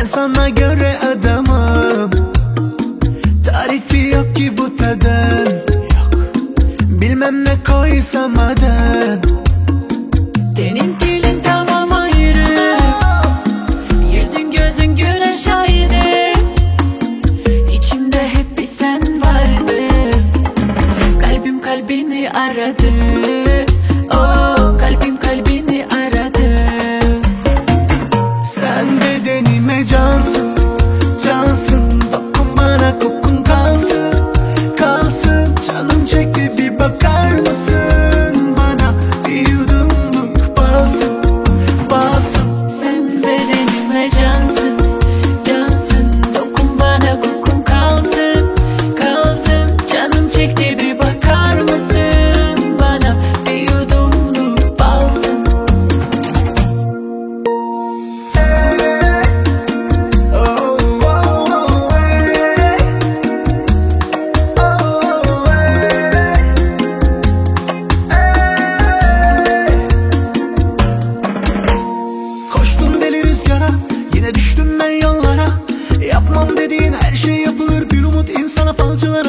Ben sana göre adamım. Tarifi yok ki bu tadın. Bilmem ne koysam adın. Tenin dilin tamam ayrı, yüzün gözün güneş ayrı. İçimde hep bir sen vardı. Kalbim kalbini aradı. Oh, kalbim kalbini aradı. Sen bedenime cansın, cansın. Dokun bana, kokun kalsın, kalsın. Canım çekti, bir bakar mısın bana? Bir yudumluk balsın, balsın. Sen bedenime cansın, cansın. Dokun bana, kokun kalsın, kalsın. Canım çekti, bir bakar mısın bana? Bir yudumluk balsın. Koştum deli rüzgara, yine düştüm ben yollara. Yapmam dediğin her şey yapılır, bir umut insana falcılara.